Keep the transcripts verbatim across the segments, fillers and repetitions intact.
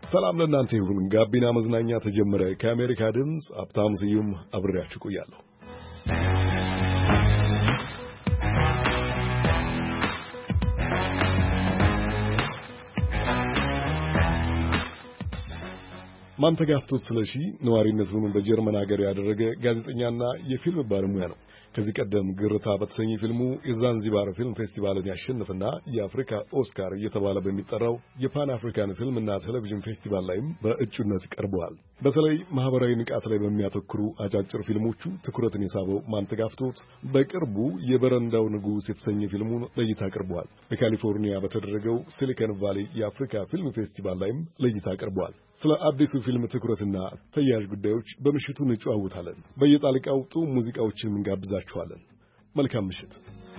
ሰላም ለእናንተ ይሁን። ጋቢና መዝናኛ ተጀመረ። ከአሜሪካ ድምፅ ሀብታሙ ስዩም አብሬያችሁ ቆያለሁ። ማንተጋፍቶት ስለሺ ነዋሪነቱን በጀርመን ሀገር ያደረገ ጋዜጠኛና የፊልም ባለሙያ ነው። ከዚህ ቀደም ግርታ በተሰኘ ፊልሙ የዛንዚባር ፊልም ፌስቲቫልን ያሸነፈና የአፍሪካ ኦስካር እየተባለ በሚጠራው የፓን አፍሪካን ፊልምና ቴሌቪዥን ፌስቲቫል ላይም በእጩነት ቀርበዋል። በተለይ ማህበራዊ ንቃት ላይ በሚያተኩሩ አጫጭር ፊልሞቹ ትኩረትን የሳበው ማንተጋፍቶት በቅርቡ የበረንዳው ንጉሥ የተሰኘ ፊልሙን ለእይታ ቀርበዋል። በካሊፎርኒያ በተደረገው ሲሊከን ቫሊ የአፍሪካ ፊልም ፌስቲቫል ላይም ለእይታ ቀርበዋል። ስለ አዲሱ ፊልም ትኩረትና ተያያዥ ጉዳዮች በምሽቱ እንጨዋወታለን። በየጣልቃው ጥሩ ሙዚቃዎችን እንጋብዛችኋለን። መልካም ምሽት።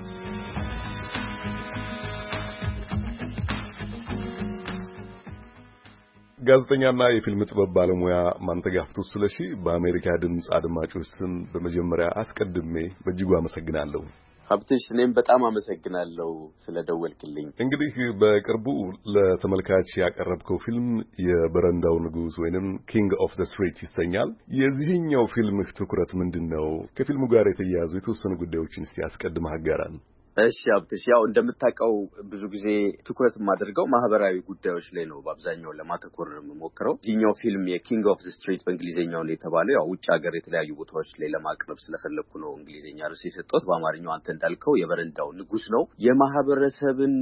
ጋዜጠኛና የፊልም ጥበብ ባለሙያ ማንተጋፍቶት ስለሺ በአሜሪካ ድምፅ አድማጮች ስም በመጀመሪያ አስቀድሜ በእጅጉ አመሰግናለሁ። ሀብትሽ እኔም በጣም አመሰግናለሁ ስለደወልክልኝ። እንግዲህ በቅርቡ ለተመልካች ያቀረብከው ፊልም የበረንዳው ንጉሥ ወይንም ኪንግ ኦፍ ዘ ስትሪት ይሰኛል። የዚህኛው ፊልምህ ትኩረት ምንድነው? ከፊልሙ ጋር የተያያዙ የተወሰኑ ጉዳዮችን እስቲ አስቀድመህ አጋራን። እሺ ሀብትሽ፣ ያው እንደምታውቀው ብዙ ጊዜ ትኩረት የማደርገው ማህበራዊ ጉዳዮች ላይ ነው። በአብዛኛው ለማተኮር የምሞክረው። እዚህኛው ፊልም የኪንግ ኦፍ ዘ ስትሪት በእንግሊዘኛው ነው የተባለው። ያው ውጭ ሀገር የተለያዩ ቦታዎች ላይ ለማቅረብ ስለፈለኩ ነው እንግሊዘኛ ርዕስ የሰጠሁት። በአማርኛው አንተ እንዳልከው የበረንዳው ንጉሥ ነው። የማህበረሰብን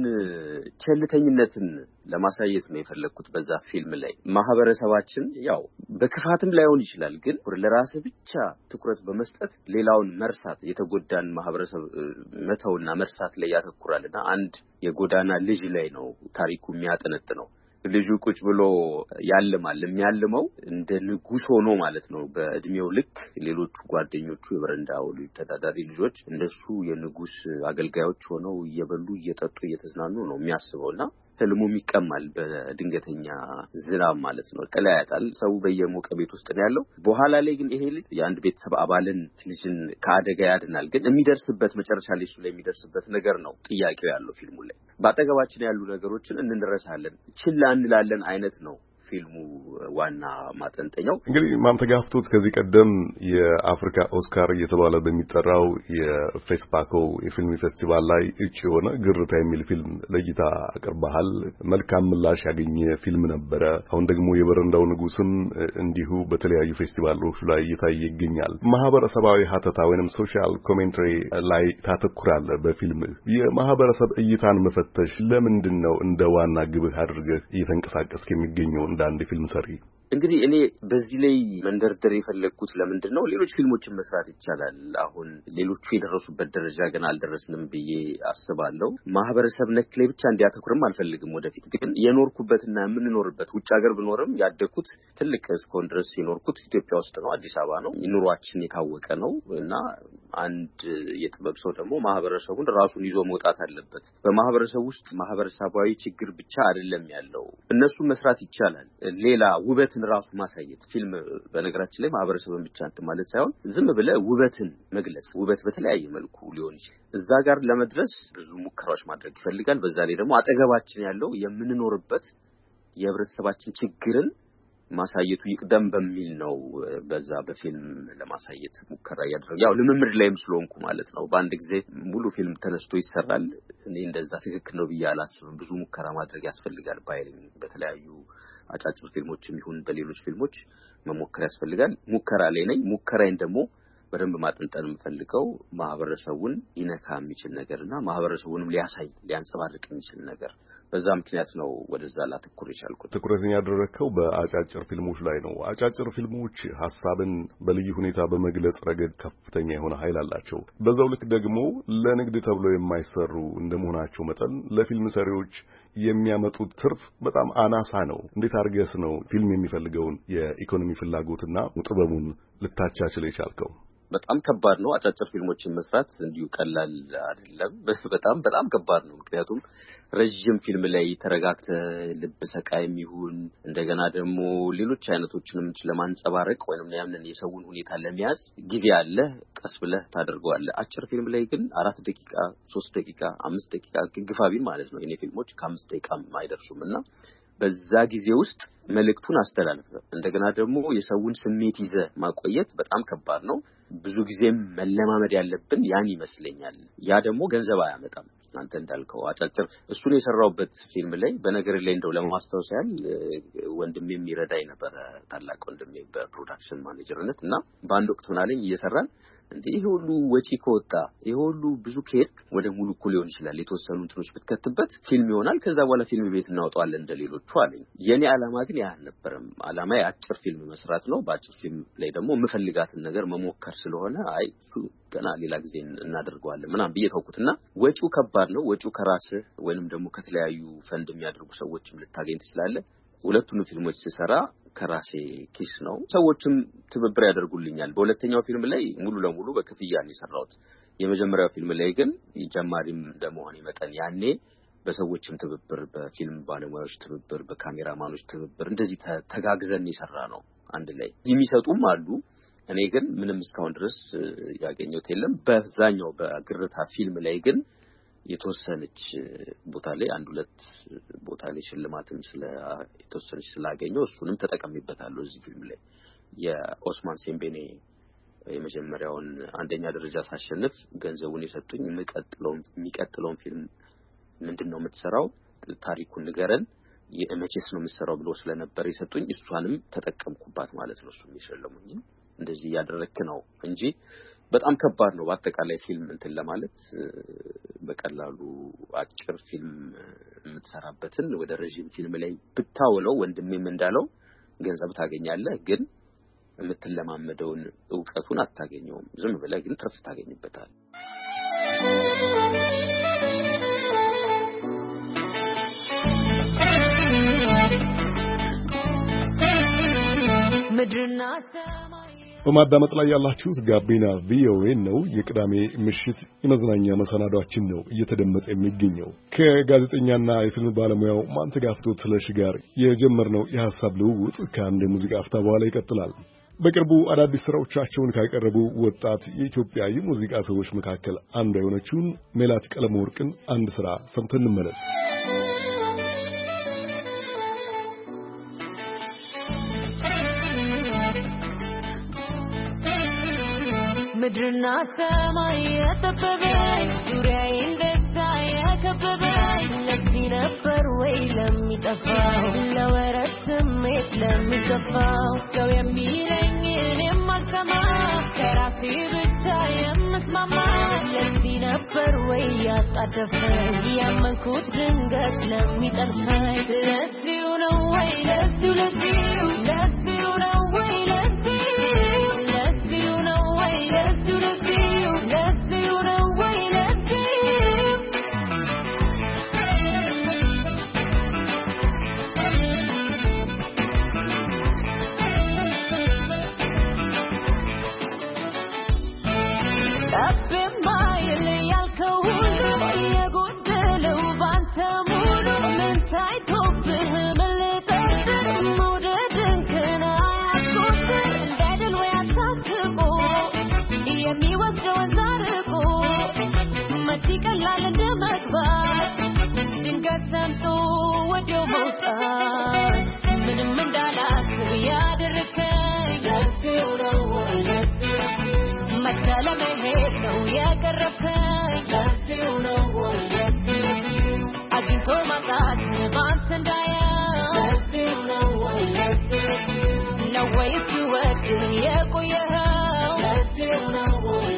ቸልተኝነትን ለማሳየት ነው የፈለኩት በዛ ፊልም ላይ። ማህበረሰባችን ያው በክፋትም ላይሆን ይችላል፣ ግን ለራስ ብቻ ትኩረት በመስጠት ሌላውን መርሳት፣ የተጎዳን ማህበረሰብ መተውና መርሳት ላይ ያተኩራልና አንድ የጎዳና ልጅ ላይ ነው ታሪኩ የሚያጠነጥነው። ልጁ ቁጭ ብሎ ያልማል። የሚያልመው እንደ ንጉሥ ሆኖ ማለት ነው በእድሜው ልክ። ሌሎቹ ጓደኞቹ የበረንዳው ልጅ ተዳዳሪ ልጆች እንደሱ የንጉሥ አገልጋዮች ሆነው እየበሉ እየጠጡ እየተዝናኑ ነው የሚያስበውና ህልሙም ይቀማል በድንገተኛ ዝናብ ማለት ነው። ጥላ ያጣል። ሰው በየሞቀ ቤት ውስጥ ነው ያለው። በኋላ ላይ ግን ይሄ ልጅ የአንድ ቤተሰብ አባልን ልጅን ከአደጋ ያድናል። ግን የሚደርስበት መጨረሻ ላይ እሱ ላይ የሚደርስበት ነገር ነው ጥያቄው ያለው ፊልሙ ላይ። በአጠገባችን ያሉ ነገሮችን እንረሳለን፣ ችላ እንላለን አይነት ነው ፊልሙ ዋና ማጠንጠኛው። እንግዲህ ማንተጋፍቶት ከዚህ ቀደም የአፍሪካ ኦስካር እየተባለ በሚጠራው የፌስፓኮ የፊልም ፌስቲቫል ላይ እጩ የሆነ ግርታ የሚል ፊልም ለእይታ አቅርበሃል። መልካም ምላሽ ያገኘ ፊልም ነበረ። አሁን ደግሞ የበረንዳው ንጉሥም እንዲሁ በተለያዩ ፌስቲቫሎች ላይ እየታየ ይገኛል። ማህበረሰባዊ ሀተታ ወይንም ሶሻል ኮሜንተሪ ላይ ታተኩራለህ በፊልም። የማህበረሰብ እይታን መፈተሽ ለምንድን ነው እንደ ዋና ግብህ አድርገህ እየተንቀሳቀስክ የሚገኘው እንደ አንድ ፊልም ሰሪ? እንግዲህ እኔ በዚህ ላይ መንደርደር የፈለኩት ለምንድን ነው ሌሎች ፊልሞችን መስራት ይቻላል። አሁን ሌሎቹ የደረሱበት ደረጃ ገና አልደረስንም ብዬ አስባለሁ። ማህበረሰብ ነክ ላይ ብቻ እንዲያተኩርም አልፈልግም። ወደፊት ግን የኖርኩበትና የምንኖርበት ውጭ ሀገር ብኖርም ያደኩት ትልቅ እስከሆን ድረስ የኖርኩት ኢትዮጵያ ውስጥ ነው፣ አዲስ አበባ ነው። ኑሯችን የታወቀ ነው እና አንድ የጥበብ ሰው ደግሞ ማህበረሰቡን ራሱን ይዞ መውጣት አለበት። በማህበረሰብ ውስጥ ማህበረሰባዊ ችግር ብቻ አይደለም ያለው፣ እነሱ መስራት ይቻላል። ሌላ ውበት ራሱ ማሳየት ፊልም በነገራችን ላይ ማህበረሰብን ብቻ እንትን ማለት ሳይሆን ዝም ብለ ውበትን መግለጽ፣ ውበት በተለያየ መልኩ ሊሆን ይችላል። እዛ ጋር ለመድረስ ብዙ ሙከራዎች ማድረግ ይፈልጋል። በዛ ላይ ደግሞ አጠገባችን ያለው የምንኖርበት የህብረተሰባችን ችግርን ማሳየቱ ይቅደም በሚል ነው በዛ በፊልም ለማሳየት ሙከራ ያደረገው። ያው ልምምድ ላይም ስለሆንኩ ማለት ነው። በአንድ ጊዜ ሙሉ ፊልም ተነስቶ ይሰራል እኔ እንደዛ ትክክል ነው ብዬ አላስብም። ብዙ ሙከራ ማድረግ ያስፈልጋል። ባይልኝ በተለያዩ አጫጭር ፊልሞችም ይሁን በሌሎች ፊልሞች መሞከር ያስፈልጋል። ሙከራ ላይ ነኝ። ሙከራዬን ደግሞ በደንብ ማጥንጠን የምፈልገው ማህበረሰቡን ይነካ የሚችል ነገርና ማህበረሰቡንም ሊያሳይ ሊያንጸባርቅ የሚችል ነገር። በዛ ምክንያት ነው ወደዛ ላተኩር የቻልኩት። ትኩረትን ያደረከው በአጫጭር ፊልሞች ላይ ነው። አጫጭር ፊልሞች ሐሳብን በልዩ ሁኔታ በመግለጽ ረገድ ከፍተኛ የሆነ ኃይል አላቸው። በዛው ልክ ደግሞ ለንግድ ተብሎ የማይሰሩ እንደመሆናቸው መጠን ለፊልም ሰሪዎች የሚያመጡት ትርፍ በጣም አናሳ ነው። እንዴት አድርገስ ነው ፊልም የሚፈልገውን የኢኮኖሚ ፍላጎትና ጥበቡን ልታቻችል የቻልከው? በጣም ከባድ ነው። አጫጭር ፊልሞችን መስራት እንዲሁ ቀላል አይደለም። በጣም በጣም ከባድ ነው። ምክንያቱም ረጅም ፊልም ላይ ተረጋግተ ልብ ሰቃይም ይሁን እንደገና ደግሞ ሌሎች አይነቶችንም ለማንጸባረቅ ወይንም ያንን የሰውን ሁኔታ ለመያዝ ጊዜ አለ። ቀስ ብለህ ታደርገዋለህ። አጭር ፊልም ላይ ግን አራት ደቂቃ ሶስት ደቂቃ አምስት ደቂቃ ግፋቢል ማለት ነው። የኔ ፊልሞች ከአምስት ደቂቃ አይደርሱምና በዛ ጊዜ ውስጥ መልእክቱን አስተላልፈ እንደገና ደግሞ የሰውን ስሜት ይዘ ማቆየት በጣም ከባድ ነው። ብዙ ጊዜም መለማመድ ያለብን ያን ይመስለኛል። ያ ደግሞ ገንዘብ አያመጣም። አንተ እንዳልከው አጫጭር እሱን የሰራውበት ፊልም ላይ በነገር ላይ እንደው ለማስተዋወስ ያህል ወንድሜ የሚረዳኝ ነበር ታላቅ ወንድሜ በፕሮዳክሽን ማኔጀርነት እና በአንድ ወቅት ሆናለኝ እየሰራን እንዴ ይሄ ሁሉ ወጪ ከወጣ ይሄ ሁሉ ብዙ ከሄድክ ወደ ሙሉ እኮ ሊሆን ይችላል የተወሰኑ እንትኖች ብትከትበት ፊልም ይሆናል ከዛ በኋላ ፊልም ቤት እናወጣዋለን እንደሌሎቹ አለኝ። የኔ ዓላማ ግን ያ አልነበረም። ዓላማዬ አጭር ፊልም መስራት ነው። በአጭር ፊልም ላይ ደግሞ የምፈልጋትን ነገር መሞከር ስለሆነ አይ እሱ ገና ሌላ ጊዜ እናደርገዋለን ምናምን ብዬ ተውኩትና ወጪው ከባድ ነው። ወጪው ከራስህ ወይንም ደግሞ ከተለያዩ ፈንድ የሚያደርጉ ሰዎችም ልታገኝ ትችላለህ። ሁለቱንም ፊልሞች ሲሰራ ከራሴ ኪስ ነው። ሰዎችም ትብብር ያደርጉልኛል። በሁለተኛው ፊልም ላይ ሙሉ ለሙሉ በክፍያ ነው የሰራሁት። የመጀመሪያው ፊልም ላይ ግን ጀማሪም እንደመሆኔ መጠን ያኔ በሰዎችም ትብብር በፊልም ባለሙያዎች ትብብር በካሜራማኖች ትብብር እንደዚህ ተጋግዘን የሰራ ነው አንድ ላይ የሚሰጡም አሉ። እኔ ግን ምንም እስካሁን ድረስ ያገኘሁት የለም። በዛኛው በግርታ ፊልም ላይ ግን የተወሰነች ቦታ ላይ አንድ ሁለት ቦታ ላይ ሽልማትም ስለ የተወሰነች ስላገኘው እሱንም ተጠቅሜበታለሁ። እዚህ ፊልም ላይ የኦስማን ሴምቤኔ የመጀመሪያውን አንደኛ ደረጃ ሳሸንፍ ገንዘቡን የሰጡኝ የሚቀጥለው የሚቀጥለው ፊልም ምንድነው የምትሰራው ታሪኩን ንገረን የመቼስ ነው የምትሰራው ብሎ ስለነበር የሰጡኝ እሷንም ተጠቀምኩባት ማለት ነው። እሱም የሸለሙኝ እንደዚህ ያደረክ ነው እንጂ በጣም ከባድ ነው። በአጠቃላይ ፊልም እንትን ለማለት በቀላሉ አጭር ፊልም የምትሰራበትን ወደ ረጅም ፊልም ላይ ብታውለው ወንድሜም እንዳለው ገንዘብ ታገኛለህ፣ ግን የምትለማመደውን ዕውቀቱን አታገኘውም። ዝም ብለህ ግን ትርፍ ታገኝበታል። ምድርና በማዳመጥ ላይ ያላችሁት ጋቢና ቪኦኤ ነው። የቅዳሜ ምሽት የመዝናኛ መሰናዷችን ነው እየተደመጠ የሚገኘው። ከጋዜጠኛና የፊልም ባለሙያው ማንተጋፍቶት ስለሺ ጋር የጀመርነው የሐሳብ ልውውጥ ከአንድ ሙዚቃ አፍታ በኋላ ይቀጥላል። በቅርቡ አዳዲስ ስራዎቻቸውን ካቀረቡ ወጣት የኢትዮጵያ የሙዚቃ ሰዎች መካከል አንዷ የሆነችውን ሜላት ቀለመወርቅን አንድ ስራ ሰምተን እንመለስ። ምድርና ሰማይ የተከበበኝ ዙሪያዬን ደስታ የከበበኝ ለዚህ ነበር ወይ ለሚጠፋው ለወረት ስሜት ለሚገፋው ሰው የሚለኝ እኔም አልሰማ ከራሴ ብቻ የምስማማ ለዚህ ነበር ወይ ያጣደፈኝ ያመንኩት ድንገት ለሚጠልፈኝ ለዚሁ ነው ወይ ለዚሁ ለዚሁ ለዚሁ ነው ወይ ለዚሁ ለዚሁ ነው ወይ ለዚሁ ለዚሁ ለዚሁ ነው ወይ ለዚሁ ጠብማ ያልከው ሁሉ የጎደለው ባንተ ሙሉ ምን ታይቶብህ መለጠት መውደድን ከና ያስቆጥር እንዳይደል ወይ አታስቆ የሚወስደውን ዛርቆ መቼ ቀላል እንደመግባት ድንገት ሰምቶ ወዲያው መውጣት ምንም እንዳላስብ ያደረከኝ ለዚሁ ነው መሰለ መሄድ ነው የቀረብከኝ ለዚሁ ነው አግኝቶ ማጣት ባንተ እንዳያው ለዚሁ ነው ነው ወይስ ወድህ የቆየኸው ለዚሁ ነው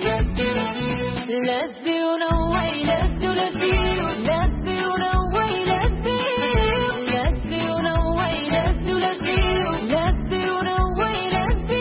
ለዚሁ ነው ወይ ለዚሁ ለዚሁ ለዚሁ ነው ወይ ለዚሁ ለዚሁ ነው ወይ ለዚሁ ለዚሁ ለዚሁ ነው ወይ ለዚሁ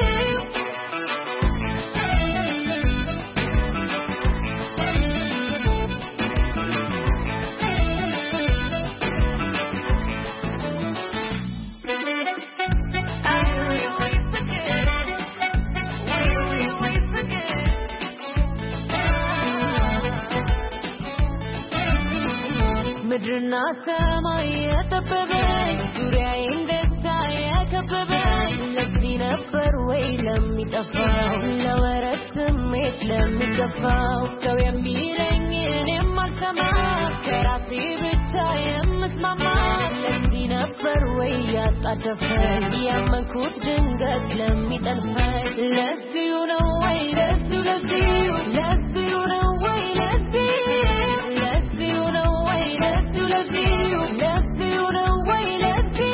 ምድርና ሰማይ የተከበበኝ ዙሪያዬን ደስታ የከበበኝ ለዚህ ነበር ወይ ለሚጠፋው ለወረት ስሜት ለሚገፋው ሰው የሚለኝ እኔም አልሰማ ከራሴ ብቻ የምስማማ ለዚህ ነበር ወይ ያጣደፈኝ ያመንኩት ድንገት ለሚጠልፈኝ ለዚሁ ነው ወይ ለዚሁ ለዚሁ ለዚሁ ነው ወይ ለዚሁ ለዚሁ ነው ወይ ለዚሁ ለዚሁ ለዚሁ ነው ወይ ለዚሁ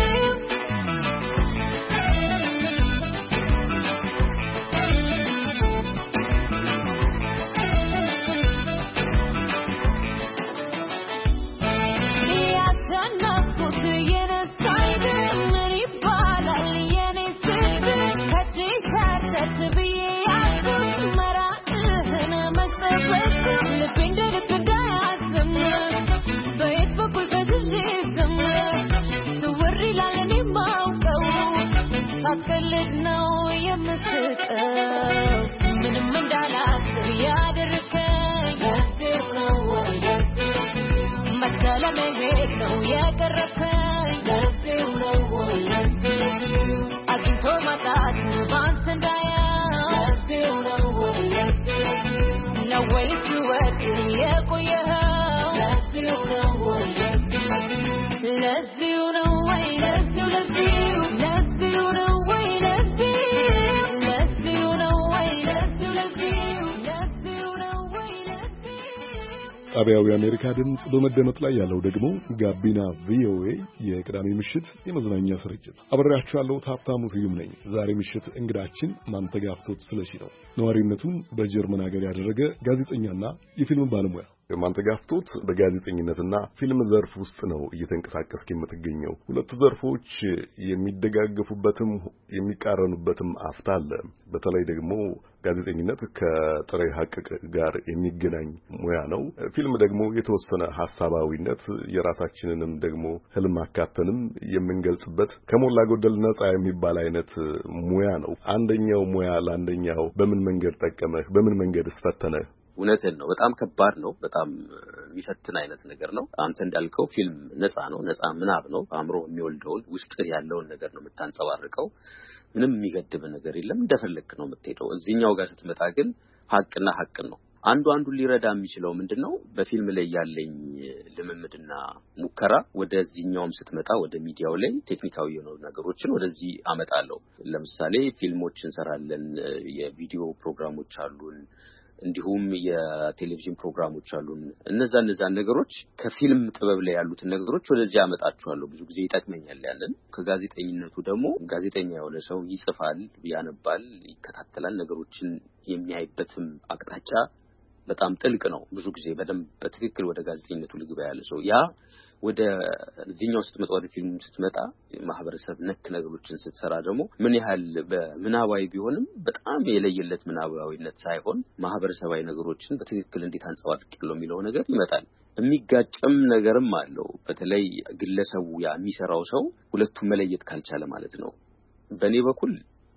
ጣቢያው የአሜሪካ ድምጽ በመደመጥ ላይ ያለው ደግሞ ጋቢና ቪኦኤ የቅዳሜ ምሽት የመዝናኛ ስርጭት አብሬያችሁ ያለው ሀብታሙ ስዩም ነኝ። ዛሬ ምሽት እንግዳችን ማንተጋፍቶት ስለሺ ነው። ነዋሪነቱን በጀርመን ሀገር ያደረገ ጋዜጠኛና የፊልም ባለሙያ። ማንተጋፍቶት በጋዜጠኝነትና ፊልም ዘርፍ ውስጥ ነው እየተንቀሳቀስክ የምትገኘው። ሁለቱ ዘርፎች የሚደጋገፉበትም የሚቃረኑበትም አፍታ አለ። በተለይ ደግሞ ጋዜጠኝነት ከጥሬ ሀቅ ጋር የሚገናኝ ሙያ ነው። ፊልም ደግሞ የተወሰነ ሐሳባዊነት የራሳችንንም ደግሞ ህልም አካተንም የምንገልጽበት ከሞላ ጎደል ነፃ የሚባል አይነት ሙያ ነው። አንደኛው ሙያ ለአንደኛው በምን መንገድ ጠቀመህ? በምን መንገድ እስፈተነህ? እውነትን ነው። በጣም ከባድ ነው። በጣም የሚፈትን አይነት ነገር ነው። አንተ እንዳልከው ፊልም ነፃ ነው። ነፃ ምናብ ነው። አእምሮ የሚወልደውን ውስጥ ያለውን ነገር ነው የምታንጸባርቀው። ምንም የሚገድብ ነገር የለም። እንደፈለክ ነው የምትሄደው። እዚህኛው ጋር ስትመጣ ግን ሀቅና ሀቅ ነው። አንዱ አንዱ ሊረዳ የሚችለው ምንድነው? በፊልም ላይ ያለኝ ልምምድና ሙከራ ወደዚህኛውም ስትመጣ ወደ ሚዲያው ላይ ቴክኒካዊ የሆኑ ነገሮችን ወደዚህ አመጣለሁ። ለምሳሌ ፊልሞችን እንሰራለን፣ የቪዲዮ ፕሮግራሞች አሉን፣ እንዲሁም የቴሌቪዥን ፕሮግራሞች አሉን። እነዛ እነዛ ነገሮች ከፊልም ጥበብ ላይ ያሉትን ነገሮች ወደዚህ አመጣቸዋለሁ። ብዙ ጊዜ ይጠቅመኛል ያንን። ከጋዜጠኝነቱ ደግሞ ጋዜጠኛ የሆነ ሰው ይጽፋል፣ ያነባል፣ ይከታተላል። ነገሮችን የሚያይበትም አቅጣጫ በጣም ጥልቅ ነው። ብዙ ጊዜ በደንብ በትክክል ወደ ጋዜጠኝነቱ ልግባ ያለ ሰው ያ ወደ እዚህኛው ስትመጣ ወደ ፊልም ስትመጣ ማህበረሰብ ነክ ነገሮችን ስትሰራ ደግሞ ምን ያህል በምናባዊ ቢሆንም በጣም የለየለት ምናባዊነት ሳይሆን ማህበረሰባዊ ነገሮችን በትክክል እንዴት አንጸባርቃለሁ የሚለው ነገር ይመጣል። የሚጋጨም ነገርም አለው። በተለይ ግለሰቡ ያ የሚሰራው ሰው ሁለቱም መለየት ካልቻለ ማለት ነው። በእኔ በኩል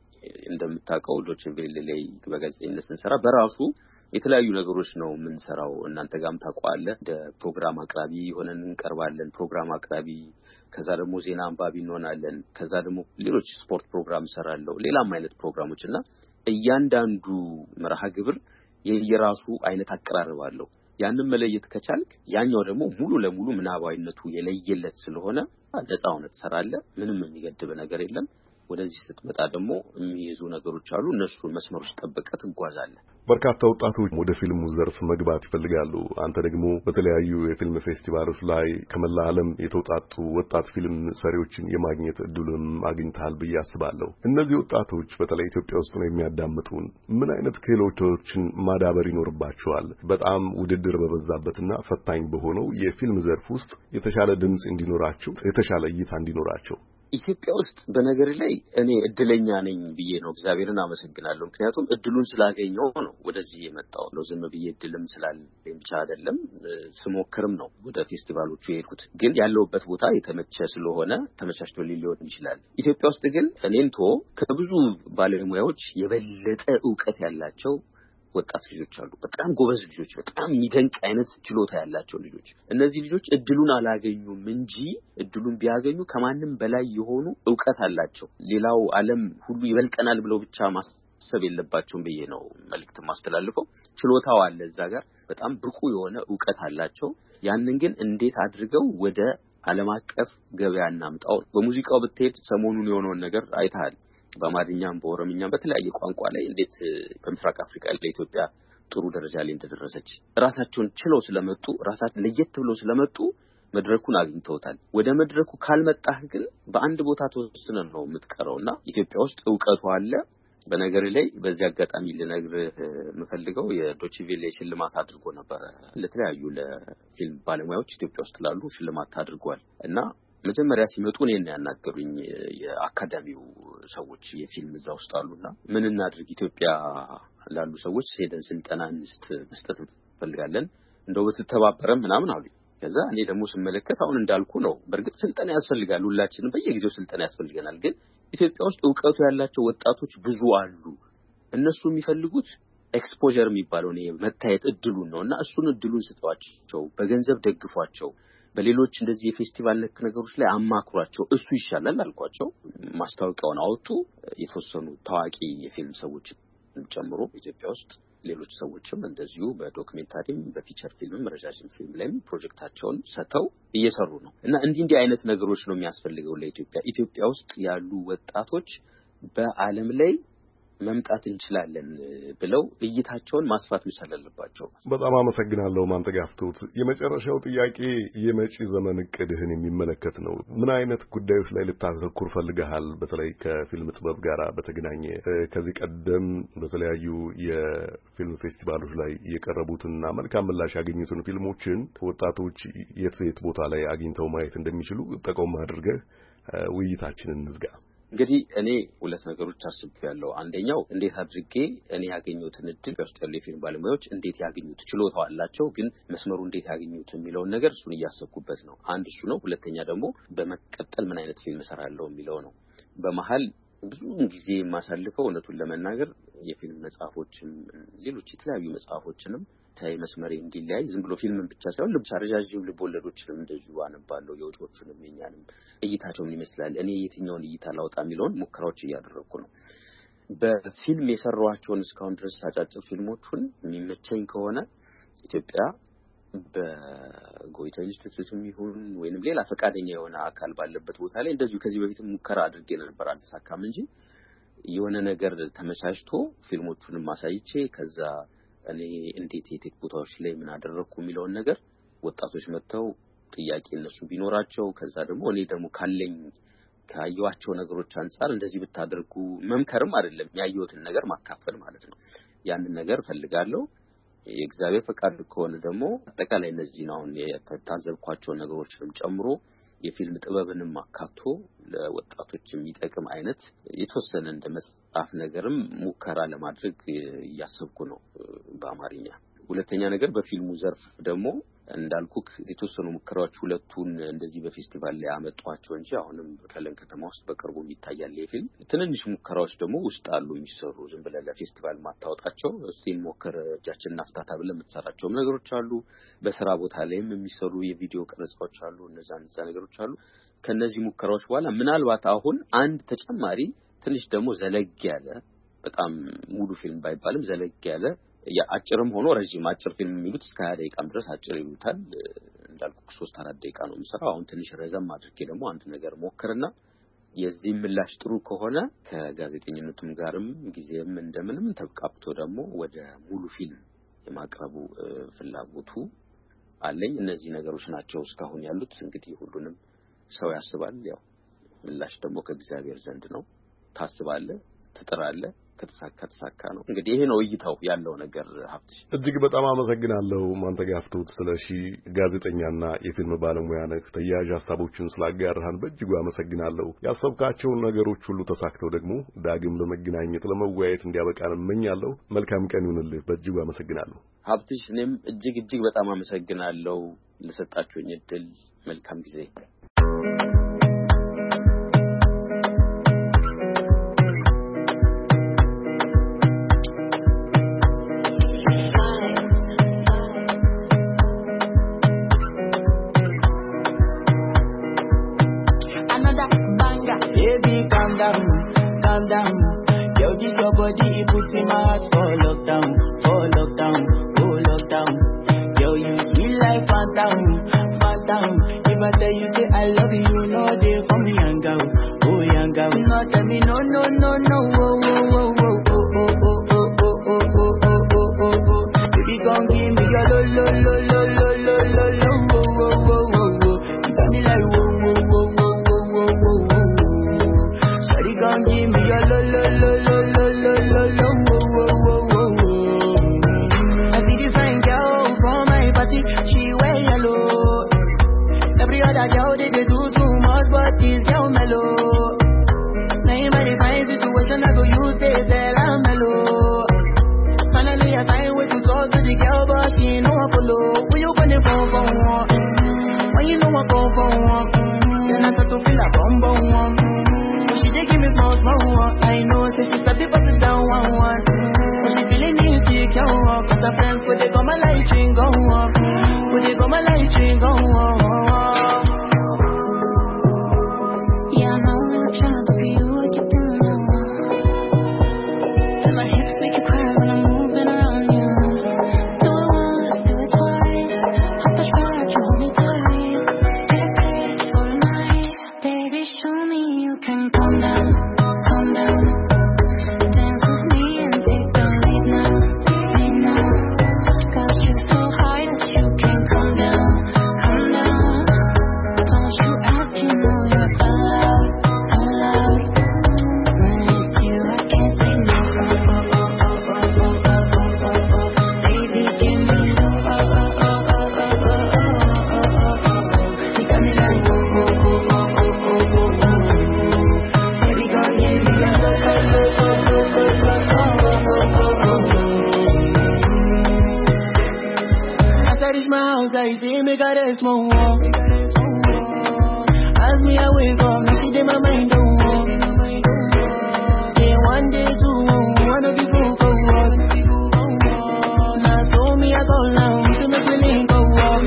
እንደምታውቀው ዶችን ቬለ ላይ በጋዜጠኝነት ስንሰራ በራሱ የተለያዩ ነገሮች ነው የምንሰራው። እናንተ ጋርም ታውቃለህ። እንደ ፕሮግራም አቅራቢ ሆነን እንቀርባለን። ፕሮግራም አቅራቢ፣ ከዛ ደግሞ ዜና አንባቢ እንሆናለን። ከዛ ደግሞ ሌሎች ስፖርት ፕሮግራም ሰራለሁ፣ ሌላም አይነት ፕሮግራሞችና እያንዳንዱ መርሃ ግብር የየራሱ አይነት አቀራረብ አለው። ያንን መለየት ከቻልክ ያኛው ደግሞ ሙሉ ለሙሉ ምናባዊነቱ የለየለት ስለሆነ ነፃ ሆነ ትሰራለህ። ምንም የሚገድብ ነገር የለም። ወደዚህ ስትመጣ ደግሞ የሚይዙ ነገሮች አሉ። እነሱን መስመሮች ጠብቀህ ትጓዛለህ። በርካታ ወጣቶች ወደ ፊልሙ ዘርፍ መግባት ይፈልጋሉ። አንተ ደግሞ በተለያዩ የፊልም ፌስቲቫሎች ላይ ከመላ ዓለም የተውጣጡ ወጣት ፊልም ሰሪዎችን የማግኘት እድሉን አግኝተሃል ብዬ አስባለሁ። እነዚህ ወጣቶች በተለይ ኢትዮጵያ ውስጥ ነው የሚያዳምጡን። ምን አይነት ክህሎቶችን ማዳበር ይኖርባቸዋል? በጣም ውድድር በበዛበትና ፈታኝ በሆነው የፊልም ዘርፍ ውስጥ የተሻለ ድምጽ እንዲኖራቸው፣ የተሻለ እይታ እንዲኖራቸው ኢትዮጵያ ውስጥ በነገር ላይ እኔ እድለኛ ነኝ ብዬ ነው እግዚአብሔርን አመሰግናለሁ። ምክንያቱም እድሉን ስላገኘው ነው ወደዚህ የመጣው ነው። ዝም ብዬ እድልም ስላለኝ ብቻ አይደለም፣ ስሞክርም ነው ወደ ፌስቲቫሎቹ የሄድኩት። ግን ያለውበት ቦታ የተመቸ ስለሆነ ተመቻችቶ ሊሆን ይችላል። ኢትዮጵያ ውስጥ ግን እኔን ቶ ከብዙ ባለሙያዎች የበለጠ ዕውቀት ያላቸው ወጣት ልጆች አሉ። በጣም ጎበዝ ልጆች፣ በጣም የሚደንቅ አይነት ችሎታ ያላቸው ልጆች። እነዚህ ልጆች እድሉን አላገኙም እንጂ እድሉን ቢያገኙ ከማንም በላይ የሆኑ ዕውቀት አላቸው። ሌላው ዓለም ሁሉ ይበልጠናል ብለው ብቻ ማሰብ የለባቸውም ብዬ ነው መልእክት ማስተላልፈው። ችሎታው አለ እዛ ጋር፣ በጣም ብቁ የሆነ ዕውቀት አላቸው። ያንን ግን እንዴት አድርገው ወደ ዓለም አቀፍ ገበያ እናምጣው። በሙዚቃው ብትሄድ ሰሞኑን የሆነውን ነገር አይተሃል። በአማርኛም በኦሮምኛም በተለያየ ቋንቋ ላይ እንዴት በምስራቅ አፍሪካ ለኢትዮጵያ ጥሩ ደረጃ ላይ እንደደረሰች ራሳቸውን ችለው ስለመጡ ራሳቸው ለየት ብለው ስለመጡ መድረኩን አግኝተውታል። ወደ መድረኩ ካልመጣህ ግን በአንድ ቦታ ተወስነ ነው የምትቀረውና ኢትዮጵያ ውስጥ ዕውቀቱ አለ። በነገር ላይ በዚህ አጋጣሚ ልነግርህ የምፈልገው የዶችቬሌ ሽልማት አድርጎ ነበር ለተለያዩ ለፊልም ባለሙያዎች ኢትዮጵያ ውስጥ ላሉ ሽልማት አድርጓል እና መጀመሪያ ሲመጡ እኔን ያናገሩኝ የአካዳሚው ሰዎች የፊልም እዛ ውስጥ አሉና ምን እናድርግ ኢትዮጵያ ላሉ ሰዎች ሄደን ስልጠና እንስጥ መስጠት እንፈልጋለን እንደው በተተባበረም ምናምን አሉኝ። ከዛ እኔ ደግሞ ስመለከት አሁን እንዳልኩ ነው በርግጥ ስልጠና ያስፈልጋል ሁላችንም በየጊዜው ስልጠና ያስፈልገናል። ግን ኢትዮጵያ ውስጥ ዕውቀቱ ያላቸው ወጣቶች ብዙ አሉ። እነሱ የሚፈልጉት ኤክስፖዠር የሚባለው ነው መታየት እድሉን ነውና እሱን እድሉን ስጧቸው፣ በገንዘብ ደግፏቸው፣ በሌሎች እንደዚህ የፌስቲቫል ነክ ነገሮች ላይ አማክሯቸው እሱ ይሻላል አልኳቸው። ማስታወቂያውን አወጡ። የተወሰኑ ታዋቂ የፊልም ሰዎች ጨምሮ ኢትዮጵያ ውስጥ ሌሎች ሰዎችም እንደዚሁ በዶክመንታሪም በፊቸር ፊልምም ረጃጅም ፊልም ላይም ፕሮጀክታቸውን ሰተው እየሰሩ ነው እና እንዲህ እንዲህ አይነት ነገሮች ነው የሚያስፈልገው ለኢትዮጵያ። ኢትዮጵያ ውስጥ ያሉ ወጣቶች በዓለም ላይ መምጣት እንችላለን ብለው እይታቸውን ማስፋት መቻል አለባቸው። በጣም አመሰግናለሁ ማንተጋፍቶት። የመጨረሻው ጥያቄ የመጪ ዘመን እቅድህን የሚመለከት ነው። ምን አይነት ጉዳዮች ላይ ልታተኩር ፈልገሃል? በተለይ ከፊልም ጥበብ ጋር በተገናኘ ከዚህ ቀደም በተለያዩ የፊልም ፌስቲቫሎች ላይ የቀረቡትና መልካም ምላሽ ያገኙትን ፊልሞችን ወጣቶች የት የት ቦታ ላይ አግኝተው ማየት እንደሚችሉ ጠቆም አድርገህ ውይይታችንን እንዝጋ። እንግዲህ እኔ ሁለት ነገሮች አስቤያለሁ። አንደኛው እንዴት አድርጌ እኔ ያገኘሁትን እድል ውስጥ ያሉ የፊልም ባለሙያዎች እንዴት ያገኙት ችሎታው አላቸው ግን መስመሩ እንዴት ያገኙት የሚለውን ነገር እሱን እያሰብኩበት ነው። አንድ እሱ ነው። ሁለተኛ ደግሞ በመቀጠል ምን አይነት ፊልም እሰራለሁ የሚለው ነው። በመሃል ብዙ ጊዜ የማሳልፈው እውነቱን ለመናገር የፊልም መጽሐፎችም ሌሎች የተለያዩ መጽሐፎችንም ታይ መስመሬ እንዲለያይ ዝም ብሎ ፊልምን ብቻ ሳይሆን ልብ ረጃጅም ልቦለዶችንም እንደዚሁ አነባለሁ። የውጮቹንም የኛንም እይታቸው ምን ይመስላል እኔ የትኛውን እይታ ላውጣ የሚለውን ሙከራዎች እያደረኩ ነው። በፊልም የሰራኋቸውን እስካሁን ድረስ አጫጭር ፊልሞቹን የሚመቸኝ ከሆነ ኢትዮጵያ በጎይታ ኢንስቲትዩትም ይሁን ወይንም ሌላ ፈቃደኛ የሆነ አካል ባለበት ቦታ ላይ እንደዚሁ ከዚህ በፊት ሙከራ አድርጌ ነበር አልተሳካም እንጂ የሆነ ነገር ተመቻችቶ ፊልሞቹንም ማሳይቼ ከዛ እኔ እንዴት የቴክ ቦታዎች ላይ ምን አደረኩ የሚለውን ነገር ወጣቶች መጥተው ጥያቄ እነሱ ቢኖራቸው ከዛ ደግሞ እኔ ደግሞ ካለኝ ካየኋቸው ነገሮች አንፃር እንደዚህ ብታደርጉ መምከርም አይደለም ያየሁትን ነገር ማካፈል ማለት ነው። ያንን ነገር ፈልጋለሁ። የእግዚአብሔር ፈቃድ ከሆነ ደግሞ አጠቃላይ እነዚህ ነው የታዘብኳቸው ነገሮችንም ጨምሮ የፊልም ጥበብንም አካቶ ለወጣቶች የሚጠቅም አይነት የተወሰነ እንደ መጽሐፍ ነገርም ሙከራ ለማድረግ ያሰብኩ ነው በአማርኛ። ሁለተኛ ነገር በፊልሙ ዘርፍ ደግሞ እንዳልኩክ የተወሰኑ ሙከራዎች ሁለቱን እንደዚህ በፌስቲቫል ላይ አመጣቸው እንጂ አሁንም ከለን ከተማ ውስጥ በቅርቡ ይታያል የፊልም ትንንሽ ሙከራዎች ደግሞ ውስጥ አሉ የሚሰሩ ዝም ብለ ለፌስቲቫል ማታወጣቸው እስቲን ሞከረ እጃችንን አፍታታ ብለን የምትሰራቸው ነገሮች አሉ። በስራ ቦታ ላይም የሚሰሩ የቪዲዮ ቀረጻዎች አሉ። እነዛ እነዛ ነገሮች አሉ። ከነዚህ ሙከራዎች በኋላ ምናልባት አሁን አንድ ተጨማሪ ትንሽ ደግሞ ዘለግ ያለ በጣም ሙሉ ፊልም ባይባልም ዘለግ ያለ ያአጭርም ሆኖ ረጅም አጭር ፊልም የሚሉት እስከ ሃያ ደቂቃም ድረስ አጭር ይሉታል። እንዳልኩ ሶስት አራት ደቂቃ ነው የምሰራው። አሁን ትንሽ ረዘም አድርጌ ደግሞ አንድ ነገር ሞክርና የዚህ ምላሽ ጥሩ ከሆነ ከጋዜጠኝነቱም ጋርም ጊዜም እንደምንም ተብቃብቶ ደግሞ ወደ ሙሉ ፊልም የማቅረቡ ፍላጎቱ አለኝ። እነዚህ ነገሮች ናቸው እስካሁን ያሉት። እንግዲህ ሁሉንም ሰው ያስባል። ያው ምላሽ ደግሞ ከእግዚአብሔር ዘንድ ነው። ታስባለህ፣ ትጥራለህ፣ ከተሳካ ተሳካ ነው። እንግዲህ ይሄ ነው እይታው ያለው ነገር። ሀብትሽ እጅግ በጣም አመሰግናለሁ። ማንተጋፍቶት ስለሺ ጋዜጠኛና የፊልም ባለሙያ ነህ። ተያያዥ ሐሳቦችን ስላጋራህን በእጅጉ አመሰግናለሁ። ያሰብካቸውን ነገሮች ሁሉ ተሳክተው ደግሞ ዳግም በመገናኘት ለመወያየት እንዲያበቃን እመኛለሁ። መልካም ቀን ይሁንልህ። በእጅጉ አመሰግናለሁ ሀብትሽ። እኔም እጅግ እጅግ በጣም አመሰግናለሁ ለሰጣችሁኝ እድል። መልካም ጊዜ። Down, yo, this your body, it puts in my heart for lockdown, for lockdown, oh lockdown. Yo, you feel like phantom, phantom. If I tell you say I love you, you know they for me young girl, oh young girl. No tell me no no no no, oh oh oh oh oh oh oh oh oh oh oh oh oh. Baby gon' give me your lo lo lo lo lo lo lo lo, oh oh oh oh oh. You got me like whoa whoa whoa whoa whoa whoa whoa. Shawty gon' give me your lo lo lo lo lo lo lo lo, oh oh oh oh oh. I see this fine girl from my party, she wear yellow. Every other girl they, they do too much, but this girl mellow. Now in my divine situation, I go use this, tell I'm mellow. Finally I find way to talk to the girl, but she know I follow. When you gonna phone for one? Mm-hmm. When you know I go for one? Mm-hmm. Then I start to feel a bum bum one. Mm-hmm. But she dey give me small small one. I know, say she start to pass it down one one. Mm-hmm. But she feeling insecure, cause her friends when they come my light ring go on. When they come my light ring go on. As me I wake up, me see them my mind don't walk. Day one, day two, one of the people go walk. Now so me I go long, so me feeling go walk.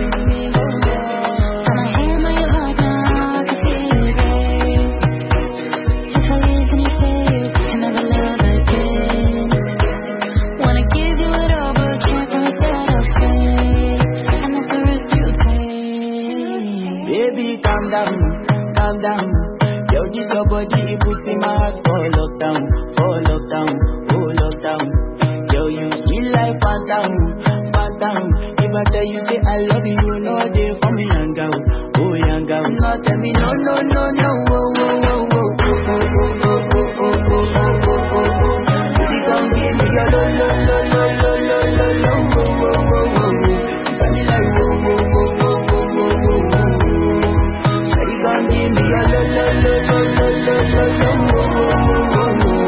Got my hand on your heart now, I can feel it race. If I leave and you say you can never love again. Wanna give you it all, but can't promise that I'll stay. And that's the risk you take. Baby, calm down, calm down. Yo, this your body, it puts in my heart for lockdown, for lockdown, oh lockdown. Yo, you feel like phantom, phantom. If I tell you say I love you, you know they for me young girl, oh young girl. No tell me no, no, no, no, oh, oh, oh, oh, oh, oh, oh, oh, oh, oh, oh, oh, oh. Baby, come give me your lo, lo, lo, lo, lo, lo, lo, lo, oh, oh, oh, oh, oh. You got me like whoa, whoa, whoa, whoa, whoa, whoa, whoa, whoa. Shawty, come give me your lo, lo, lo, lo, lo, lo, lo, lo, oh, oh, oh, oh, oh.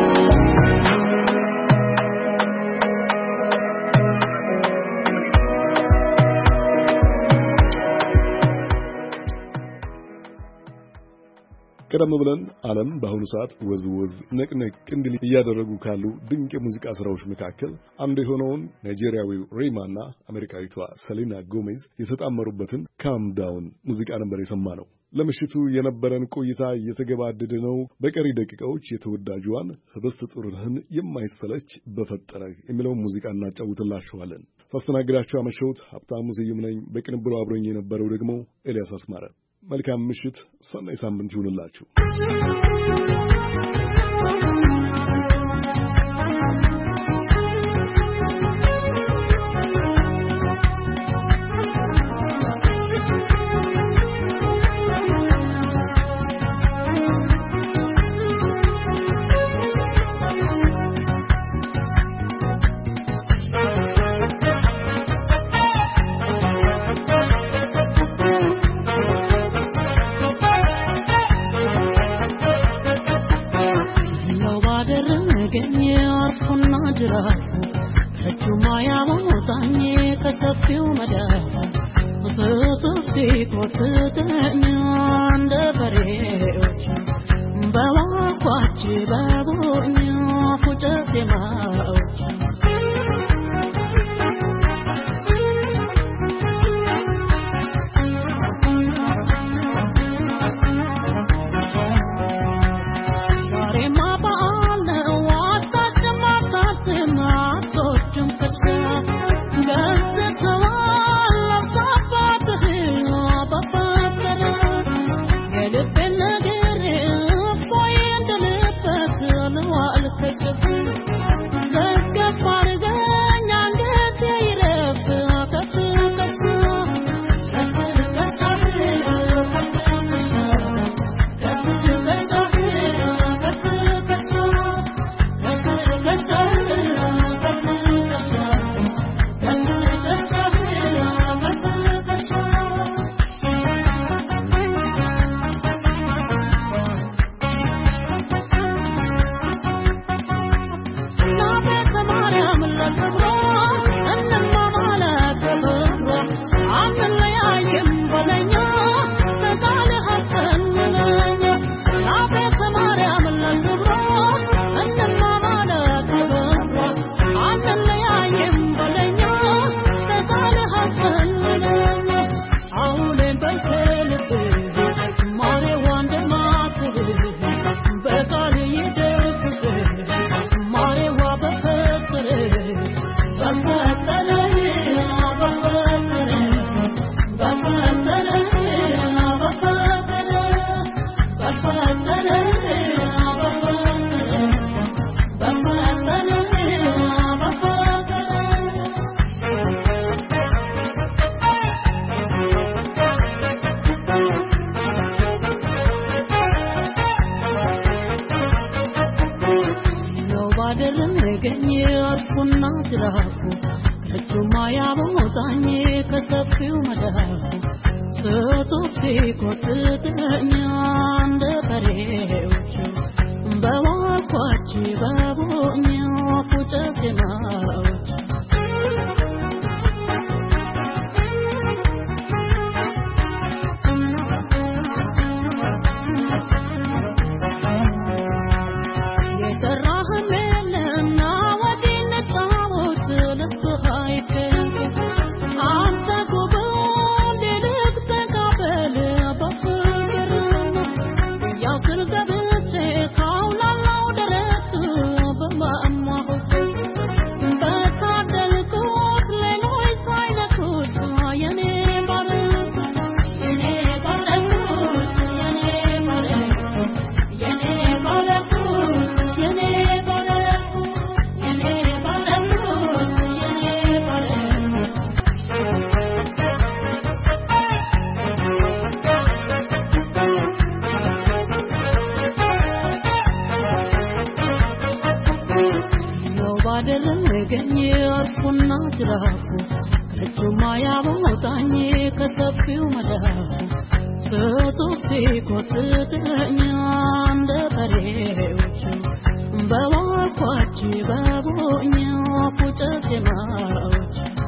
ቀደም ብለን ዓለም በአሁኑ ሰዓት ወዝ ወዝ ነቅነቅ እንዲል እያደረጉ ካሉ ድንቅ የሙዚቃ ስራዎች መካከል አንዱ የሆነውን ናይጄሪያዊው ሬማና አሜሪካዊቷ ሰሊና ጎሜዝ የተጣመሩበትን ካም ዳውን ሙዚቃ ነበር የሰማነው። ለምሽቱ የነበረን ቆይታ እየተገባደደ ነው። በቀሪ ደቂቃዎች የተወዳጁዋን ህብስት ጥሩነህን የማይሰለች በፈጠረህ የሚለውን ሙዚቃ እናጫውትላችኋለን። ሳስተናግዳችሁ አመሸሁት ሀብታሙ ስዩም ነኝ። በቅንብሩ አብሮኝ የነበረው ደግሞ ኤልያስ አስማረ። መልካም ምሽት፣ ሰናይ ሳምንት ይሁንላችሁ። Thank you. ባደረገኝ አርኩና ትራፉ ከጁማ ያቦታኝ ከሰፊው መዳፉ ሶሶቴ ኮትተኛ እንደ ፈሬዎች በዋልኳች ባቦኛ ቁጨቴማዎች ባደረገኝ አርኩና ትራፉ ከጁማ ያቦታኝ ከሰፊው መዳፉ ሶሶቴ ኮትተኛ እንደ ፈሬዎች በዋልኳች ባቦኛ ቁጨቴማዎች